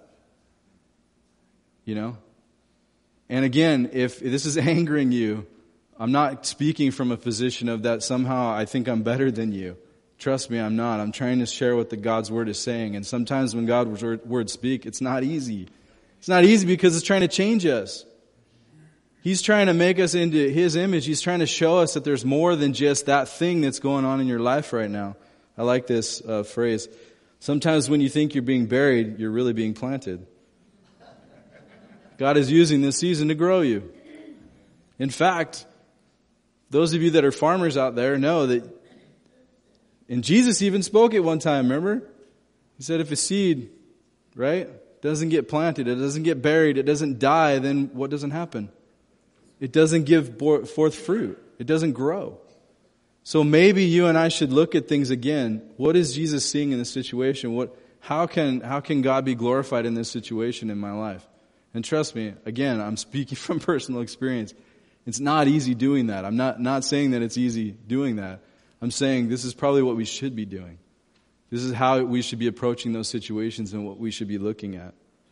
And again, if this is angering you, I'm not speaking from a position of that somehow I think I'm better than you. Trust me, I'm not. I'm trying to share what God's Word is saying. And sometimes when God's Word speaks, it's not easy. It's not easy because it's trying to change us. He's trying to make us into His image. He's trying to show us that there's more than just that thing that's going on in your life right now. I like this phrase. Sometimes when you think you're being buried, you're really being planted. God is using this season to grow you. In fact, those of you that are farmers out there know that, and Jesus even spoke it one time, remember? He said if a seed, right, doesn't get planted, it doesn't get buried, it doesn't die, then what doesn't happen? It doesn't give forth fruit. It doesn't grow. So maybe you and I should look at things again. What is Jesus seeing in this situation? How can God be glorified in this situation in my life? And trust me, again, I'm speaking from personal experience. It's not easy doing that. I'm not saying that it's easy doing that. I'm saying this is probably what we should be doing. This is how we should be approaching those situations and what we should be looking at.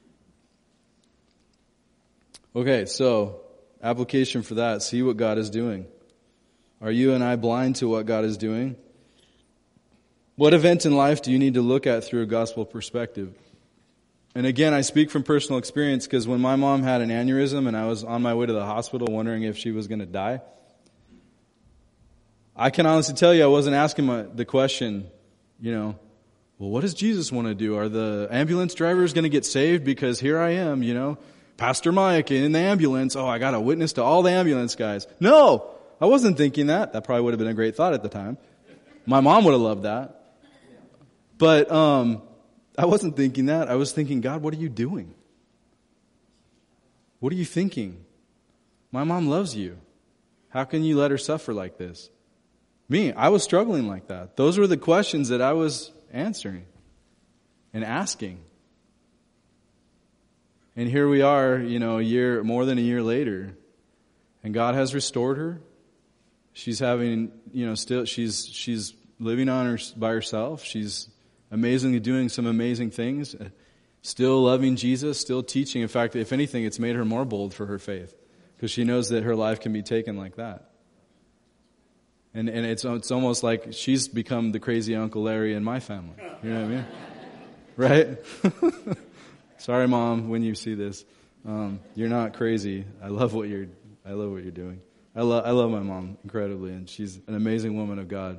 Okay, so application for that. See what God is doing. Are you and I blind to what God is doing? What event in life do you need to look at through a gospel perspective? And again, I speak from personal experience because when my mom had an aneurysm and I was on my way to the hospital wondering if she was going to die, I can honestly tell you I wasn't asking the question, well, what does Jesus want to do? Are the ambulance drivers going to get saved? Because here I am, Pastor Mike in the ambulance. Oh, I got a witness to all the ambulance guys. No, I wasn't thinking that. That probably would have been a great thought at the time. My mom would have loved that. But I wasn't thinking that. I was thinking, God, what are you doing? What are you thinking? My mom loves you. How can you let her suffer like this? I was struggling like that. Those were the questions that I was answering and asking. And here we are, more than a year later, and God has restored her. She's having, still she's living by herself. She's amazingly doing some amazing things. Still loving Jesus, still teaching. In fact, if anything, it's made her more bold for her faith because she knows that her life can be taken like that. And it's almost like she's become the crazy Uncle Larry in my family. You know what I mean? Right? Sorry, Mom, when you see this, you're not crazy. I love what you're doing. I love my mom incredibly, and she's an amazing woman of God.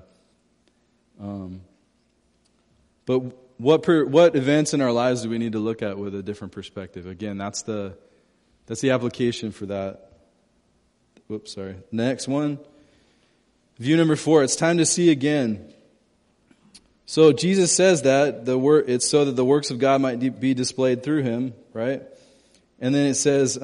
But what events in our lives do we need to look at with a different perspective? Again, that's the application for that. Whoops, sorry. Next one. View number 4. It's time to see again. So Jesus says that it's so that the works of God might be displayed through him, right? And then it says,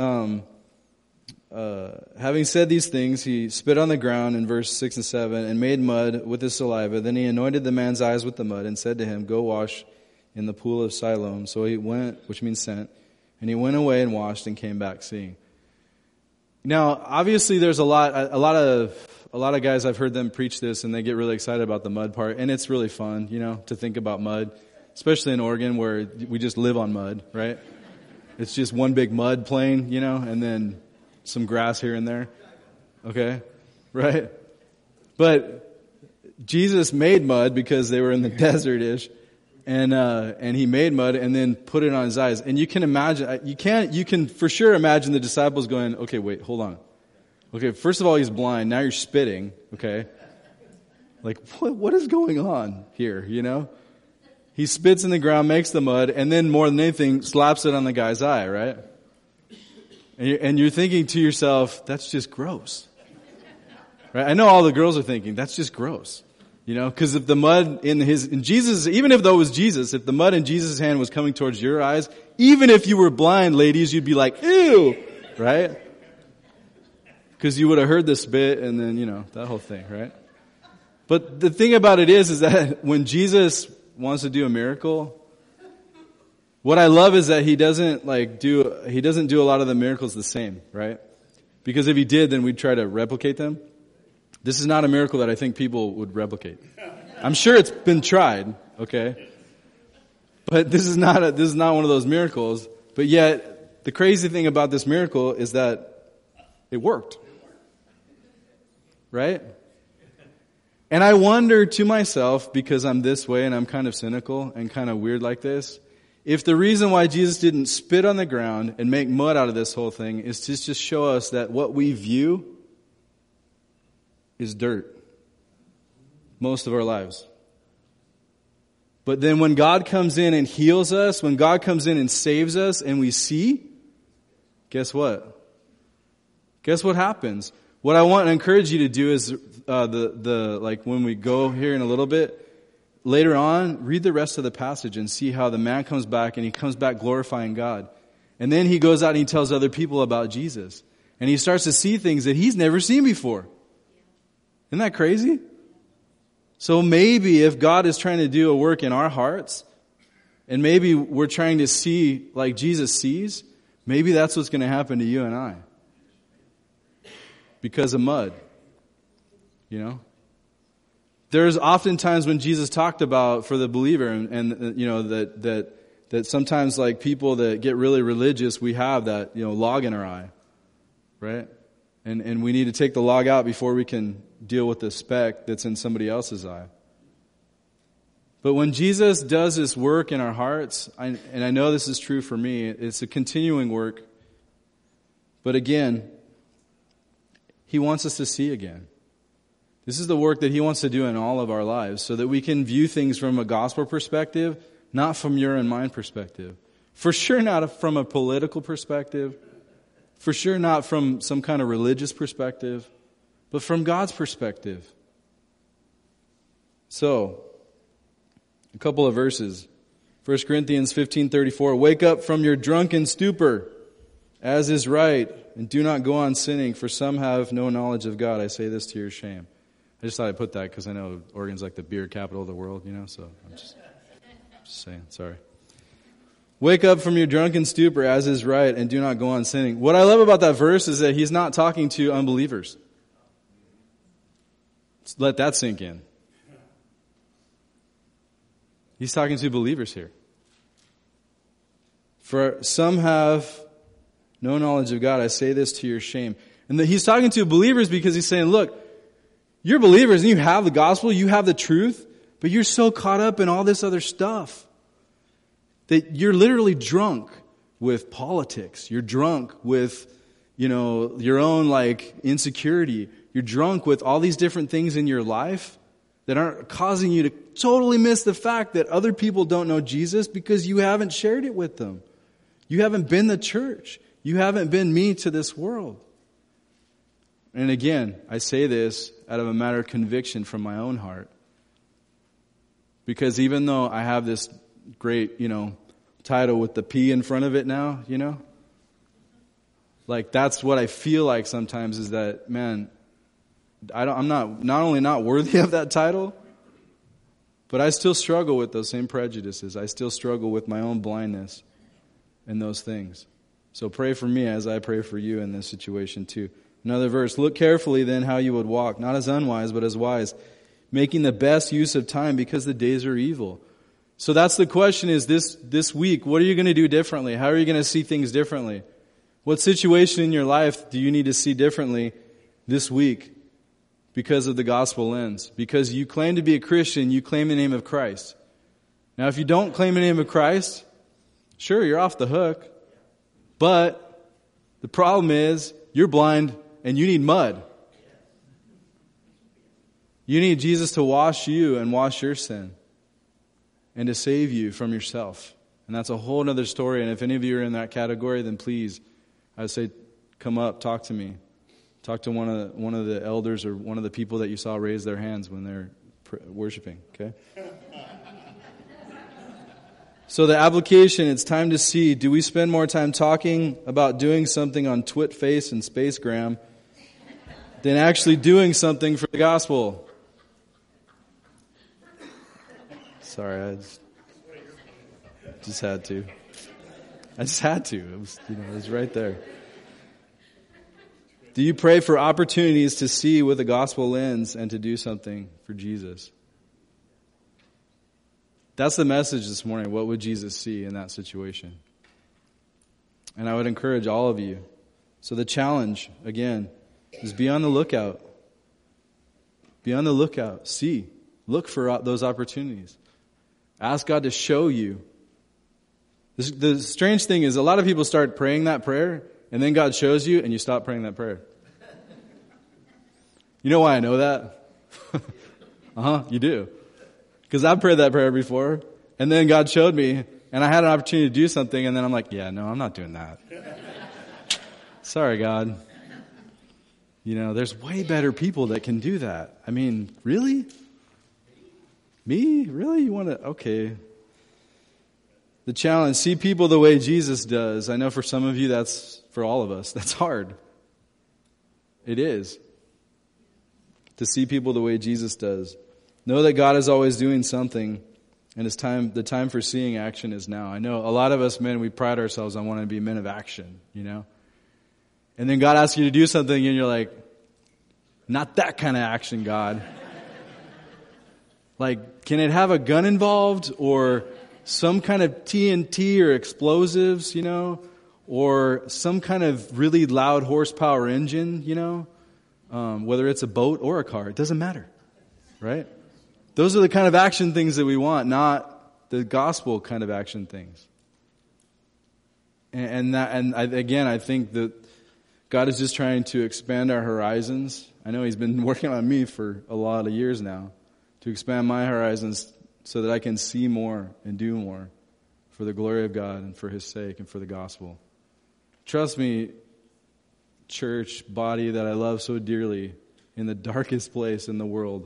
having said these things, he spit on the ground in verse 6 and 7 and made mud with his saliva. Then he anointed the man's eyes with the mud and said to him, "Go wash in the pool of Siloam." So he went, which means sent, and he went away and washed and came back seeing. Now, obviously, there's a lot of guys, I've heard them preach this, and they get really excited about the mud part, and it's really fun, to think about mud, especially in Oregon where we just live on mud, right? It's just one big mud plain, and then some grass here and there. Okay? Right? But Jesus made mud because they were in the desert-ish. And he made mud and then put it on his eyes. And you can imagine, you can for sure imagine the disciples going, "Okay, wait, hold on. Okay, first of all, he's blind. Now you're spitting. Okay. Like, what is going on here, He spits in the ground, makes the mud, and then more than anything, slaps it on the guy's eye, right? And you're thinking to yourself, that's just gross. Right? I know all the girls are thinking, that's just gross. Because if the mud in Jesus, even if though it was Jesus, if the mud in Jesus' hand was coming towards your eyes, even if you were blind, ladies, you'd be like, ew, right? Because you would have heard the spit and then, that whole thing, right? But the thing about it is that when Jesus wants to do a miracle, what I love is that he doesn't do a lot of the miracles the same, right? Because if he did, then we'd try to replicate them. This is not a miracle that I think people would replicate. I'm sure it's been tried, okay? But this is not one of those miracles. But yet, the crazy thing about this miracle is that it worked. Right? And I wonder to myself, because I'm this way and I'm kind of cynical and kind of weird like this, if the reason why Jesus didn't spit on the ground and make mud out of this whole thing is to just show us that what we view is dirt most of our lives. But then when God comes in and heals us, when God comes in and saves us and we see, guess what? Guess what happens? What I want to encourage you to do is when we go here in a little bit, later on, read the rest of the passage and see how the man comes back and he comes back glorifying God. And then he goes out and he tells other people about Jesus. And he starts to see things that he's never seen before. Isn't that crazy? So maybe if God is trying to do a work in our hearts, and maybe we're trying to see like Jesus sees, maybe that's what's going to happen to you and I. Because of mud. There's often times when Jesus talked about for the believer and that sometimes like people that get really religious, we have that, log in our eye. Right? And we need to take the log out before we can deal with the speck that's in somebody else's eye. But when Jesus does this work in our hearts, and I know this is true for me, it's a continuing work. But again, he wants us to see again. This is the work that he wants to do in all of our lives so that we can view things from a gospel perspective, not from your and mine perspective. For sure not from a political perspective. For sure not from some kind of religious perspective, but from God's perspective. So, a couple of verses. 1 Corinthians 15:34, "Wake up from your drunken stupor, as is right, and do not go on sinning, for some have no knowledge of God. I say this to your shame." I just thought I'd put that because I know Oregon's like the beer capital of the world, so I'm just saying, sorry. "Wake up from your drunken stupor, as is right, and do not go on sinning." What I love about that verse is that he's not talking to unbelievers. Let that sink in. He's talking to believers here. For some have no knowledge of God. I say this to your shame. And he's talking to believers because he's saying, look, you're believers and you have the gospel, you have the truth, but you're so caught up in all this other stuff that you're literally drunk with politics. You're drunk with, your own insecurity. You're drunk with all these different things in your life that aren't causing you to totally miss the fact that other people don't know Jesus because you haven't shared it with them. You haven't been the church. You haven't been me to this world. And again, I say this out of a matter of conviction from my own heart. Because even though I have this great, title with the P in front of it now, that's what I feel like sometimes is that, man, I'm not only not worthy of that title, but I still struggle with those same prejudices. I still struggle with my own blindness and those things. So pray for me as I pray for you in this situation too. Another verse, look carefully then how you would walk, not as unwise, but as wise, making the best use of time because the days are evil. So that's the question is this week, what are you going to do differently? How are you going to see things differently? What situation in your life do you need to see differently this week because of the gospel lens? Because you claim to be a Christian, you claim the name of Christ. Now, if you don't claim the name of Christ, sure, you're off the hook. But the problem is you're blind and you need mud. You need Jesus to wash you and wash your sin and to save you from yourself. And that's a whole other story. And if any of you are in that category, then please, I would say, come up, talk to me. Talk to one of the elders or one of the people that you saw raise their hands when they're worshiping, okay? So the application, it's time to see, do we spend more time talking about doing something on Twitface and Spacegram than actually doing something for the gospel? Sorry, I just had to. I just had to. It was right there. Do you pray for opportunities to see with a gospel lens and to do something for Jesus? That's the message this morning. What would Jesus see in that situation? And I would encourage all of you. So the challenge, again, is be on the lookout. Be on the lookout. See. Look for those opportunities. Ask God to show you. The strange thing is a lot of people start praying that prayer and then God shows you and you stop praying that prayer. You know why I know that? You do. Because I've prayed that prayer before and then God showed me and I had an opportunity to do something and then I'm like, yeah, no, I'm not doing that. Sorry, God. There's way better people that can do that. I mean, really? Me? Really? You want to? Okay. The challenge, see people the way Jesus does. I know for some of you, for all of us, that's hard. It is. To see people the way Jesus does. Know that God is always doing something, and the time for seeing action is now. I know a lot of us men, we pride ourselves on wanting to be men of action, And then God asks you to do something, and you're like, not that kind of action, God. Can it have a gun involved, or some kind of TNT or explosives, or some kind of really loud horsepower engine, whether it's a boat or a car, it doesn't matter, right? Those are the kind of action things that we want, not the gospel kind of action things. I think that God is just trying to expand our horizons. I know He's been working on me for a lot of years now to expand my horizons so that I can see more and do more for the glory of God and for His sake and for the gospel. Trust me, church, body that I love so dearly, in the darkest place in the world,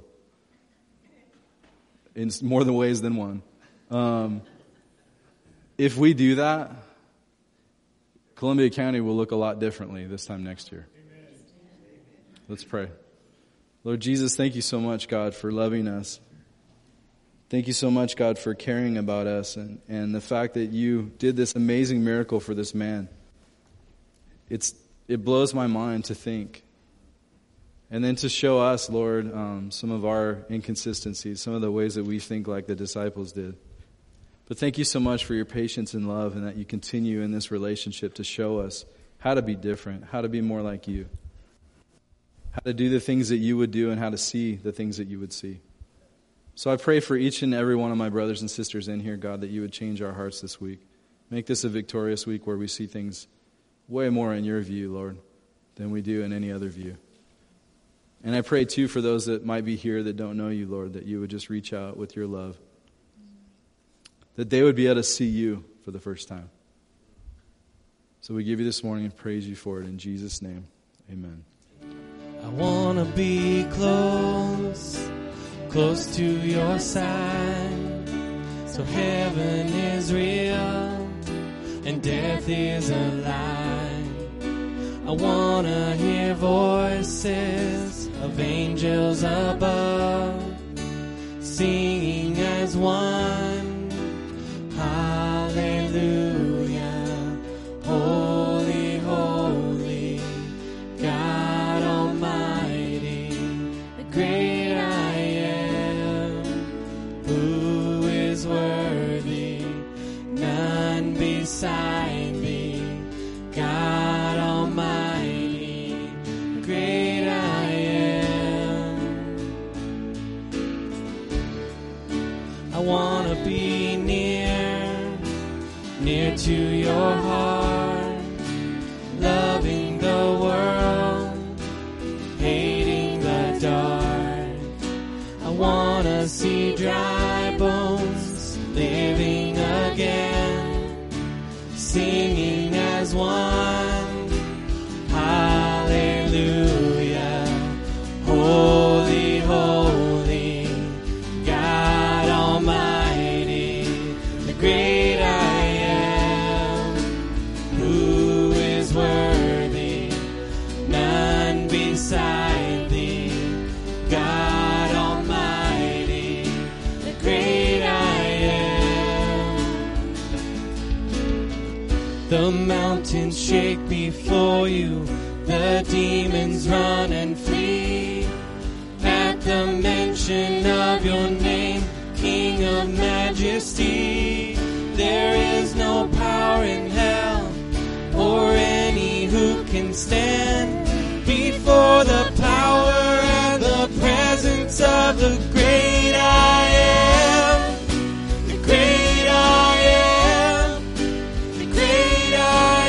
in more than ways than one. If we do that, Columbia County will look a lot differently this time next year. Let's pray. Lord Jesus, thank you so much, God, for loving us. Thank you so much, God, for caring about us and the fact that you did this amazing miracle for this man. It blows my mind to think. And then to show us, Lord, some of our inconsistencies, some of the ways that we think like the disciples did. But thank you so much for your patience and love, and that you continue in this relationship to show us how to be different, how to be more like you, how to do the things that you would do, and how to see the things that you would see. So I pray for each and every one of my brothers and sisters in here, God, that you would change our hearts this week. Make this a victorious week where we see things way more in your view, Lord, than we do in any other view. And I pray, too, for those that might be here that don't know you, Lord, that you would just reach out with your love, that they would be able to see you for the first time. So we give you this morning and praise you for it. In Jesus' name, amen. I want to be close to your side, so heaven is real and death is a lie. I want to hear voices of angels above, singing as one, hallelujah, holy, holy, God Almighty, the great I am, who is worthy, none beside me, God Almighty, the great I am. I want to be near to your heart, loving the world, hating the dark. I want to see dry bones living again, singing as one, hallelujah, holy, holy, God Almighty, the great I am, who is worthy, none beside thee, God Almighty, the great I am. The mountains shake before you, the demons run and flee, at the mention of your name, King of majesty. There is no power in hell or any who can stand before the power and the presence of the great I am. The great I am. The great I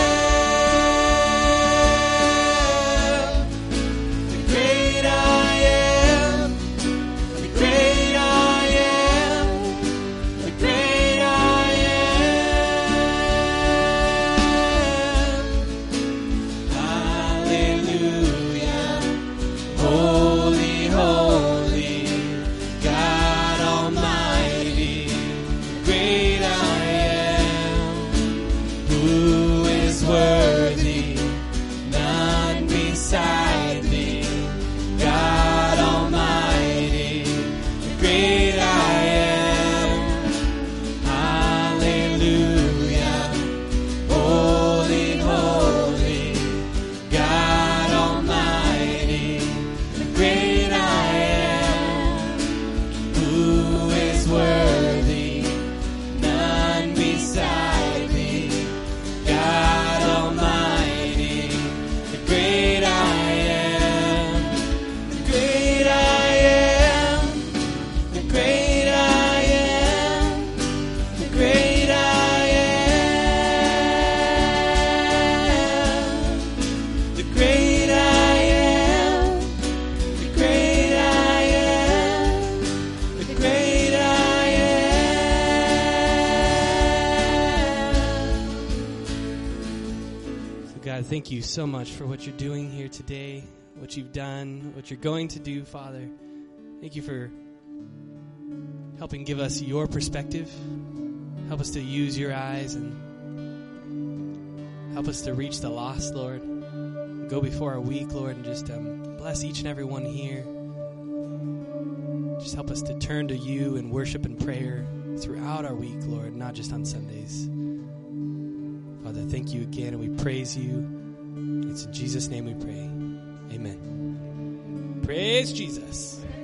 am. The great I am. The great I am. The great I am. Hallelujah. Holy, holy, God Almighty, the great I am, who is worthy, none beside thee, God Almighty, the great I am. Hallelujah. Holy, holy, God Almighty, the great I am, who is worthy, none beside thee, God Almighty, the great I am, the great I am, the great I am, the great I am, the great I am, the great I am, the great I am. So God, thank you so much for what you're doing here today, what you've done, what you're going to do, Father. Thank you for helping give us your perspective. Help us to use your eyes and help us to reach the lost, Lord. Go before our week, Lord, and just bless each and every one here. Just help us to turn to you in worship and prayer throughout our week, Lord, not just on Sundays. Father, thank you again, and we praise you. It's in Jesus' name we pray. Amen. Praise Jesus.